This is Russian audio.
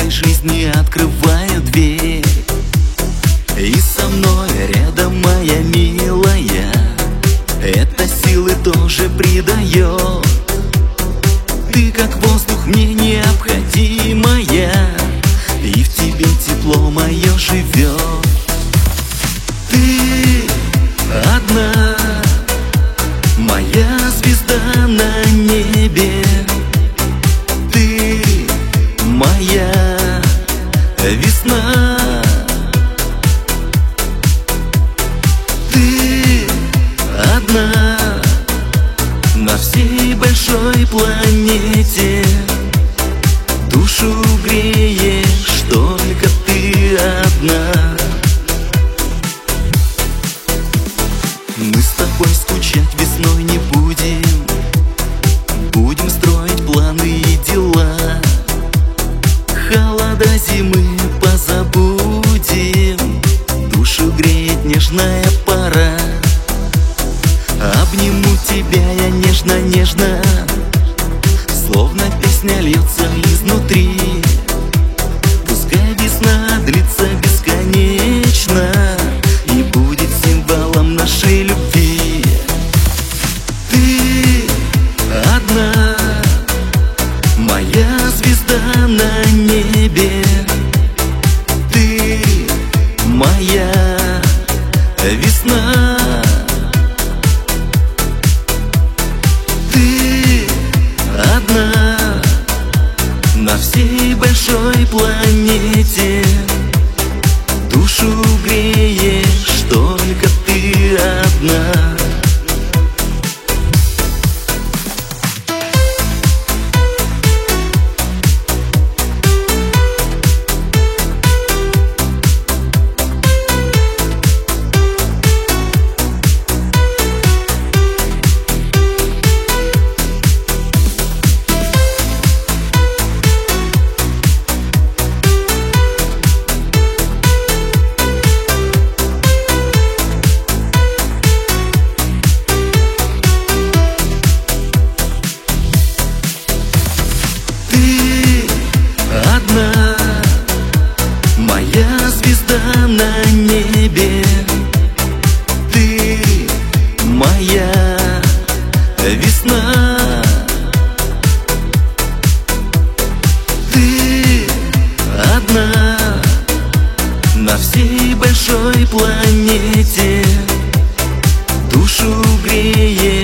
моей жизни открываю дверь. И со мной рядом моя милая, это силы тоже придает. Ты как воздух мне необходимая, и в тебе тепло мое живет. Ты одна, моя звезда на небе. Ты моя весна. Ты одна на всей большой планете. Душу греешь только ты одна. Мы с тобой скучать весной не будем. Будем строить планы и дела. Холода зимы позабудем. Душу греет нежная пора. Обниму тебя я нежно-нежно, словно песня льется изнутри. Пускай весна длится бесконечно и будет символом нашей любви. Ты одна, моя звезда на небе. Ты моя весна. Ты одна на всей большой планете. Душу греешь только ты одна. Моя звезда на небе. Ты моя весна. Ты одна на всей большой планете. Душу греет